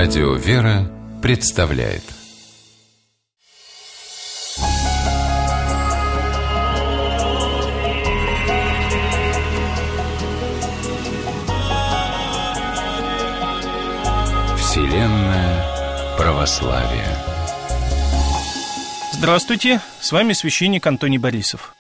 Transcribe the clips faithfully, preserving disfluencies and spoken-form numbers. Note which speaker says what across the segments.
Speaker 1: Радио «Вера» представляет Вселенная православия.
Speaker 2: Здравствуйте, с вами священник Антоний Борисов.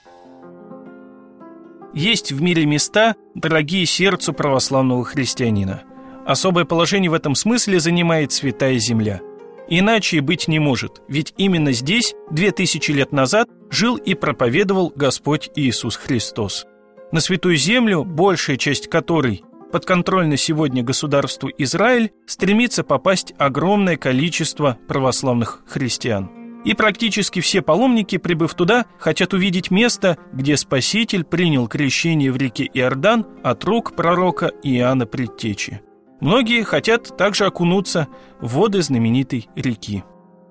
Speaker 2: Есть в мире места, дорогие сердцу православного христианина. Особое положение в этом смысле занимает Святая Земля. Иначе и быть не может, ведь именно здесь, две тысячи лет назад, жил и проповедовал Господь Иисус Христос. На Святую Землю, большая часть которой подконтрольна сегодня государству Израиль, стремится попасть огромное количество православных христиан. И практически все паломники, прибыв туда, хотят увидеть место, где Спаситель принял крещение в реке Иордан от рук пророка Иоанна Предтечи. Многие хотят также окунуться в воды знаменитой реки.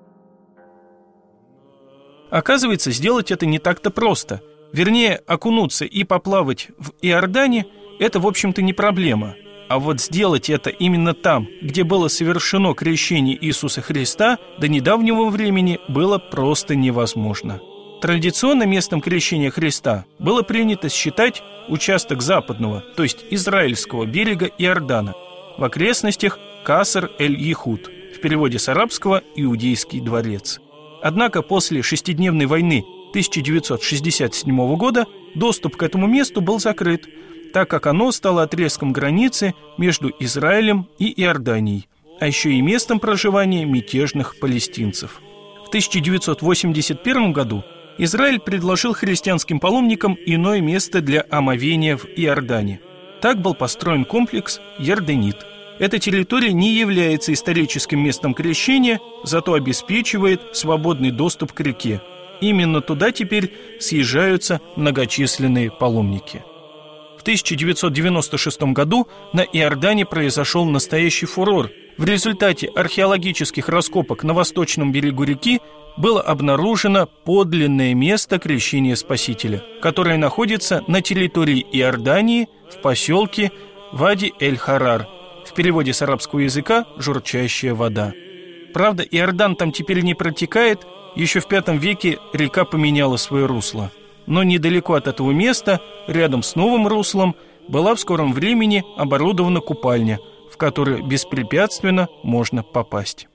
Speaker 2: Оказывается, сделать это не так-то просто. Вернее, окунуться и поплавать в Иордане – это, в общем-то, не проблема. А вот сделать это именно там, где было совершено крещение Иисуса Христа, до недавнего времени было просто невозможно. Традиционно местом крещения Христа было принято считать участок западного, то есть израильского берега Иордана, в окрестностях Каср-эль-Ехуд, в переводе с арабского «Иудейский дворец». Однако после шестидневной войны тысяча девятьсот шестьдесят седьмого года доступ к этому месту был закрыт, так как оно стало отрезком границы между Израилем и Иорданией, а еще и местом проживания мятежных палестинцев. В тысяча девятьсот восемьдесят первом году Израиль предложил христианским паломникам иное место для омовения в Иордане. Так был построен комплекс Ярденит. Эта территория не является историческим местом крещения, зато обеспечивает свободный доступ к реке. Именно туда теперь съезжаются многочисленные паломники. В тысяча девятьсот девяносто шестом году на Иордане произошел настоящий фурор. В результате археологических раскопок на восточном берегу реки было обнаружено подлинное место крещения Спасителя, которое находится на территории Иордании в поселке Вади-эль-Харар, в переводе с арабского языка «журчащая вода». Правда, Иордан там теперь не протекает, еще в пятом веке река поменяла свое русло. Но недалеко от этого места, рядом с новым руслом, была в скором времени оборудована купальня, в которую беспрепятственно можно попасть.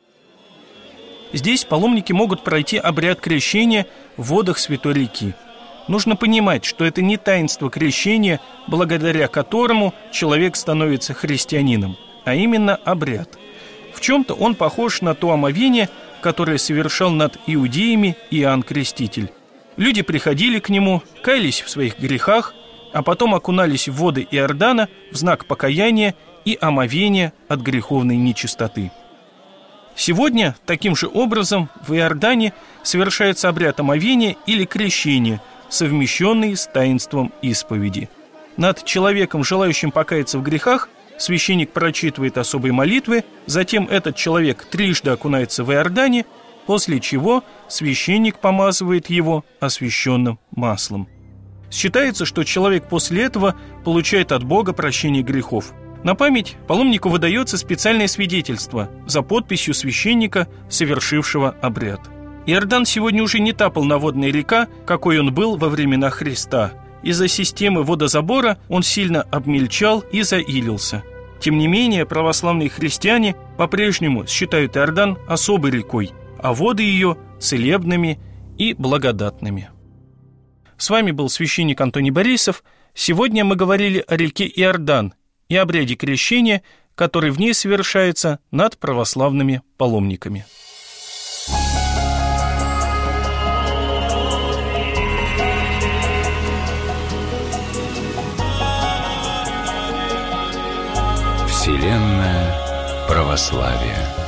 Speaker 2: Здесь паломники могут пройти обряд крещения в водах святой реки. Нужно понимать, что это не таинство крещения, благодаря которому человек становится христианином, а именно обряд. В чем-то он похож на то омовение, которое совершал над иудеями Иоанн Креститель. Люди приходили к нему, каялись в своих грехах, а потом окунались в воды Иордана в знак покаяния и омовения от греховной нечистоты. Сегодня таким же образом в Иордане совершается обряд омовения или крещения, совмещенный с таинством исповеди. Над человеком, желающим покаяться в грехах, священник прочитывает особые молитвы, затем этот человек трижды окунается в Иордане, после чего священник помазывает его освященным маслом. Считается, что человек после этого получает от Бога прощение грехов. На память паломнику выдается специальное свидетельство за подписью священника, совершившего обряд. Иордан сегодня уже не та полноводная река, какой он был во времена Христа. Из-за системы водозабора он сильно обмельчал и заилился. Тем не менее, православные христиане по-прежнему считают Иордан особой рекой, а воды ее целебными и благодатными. С вами был священник Антоний Борисов. Сегодня мы говорили о реке Иордан и обряде крещения, который в ней совершается над православными паломниками.
Speaker 1: Вселенная православия.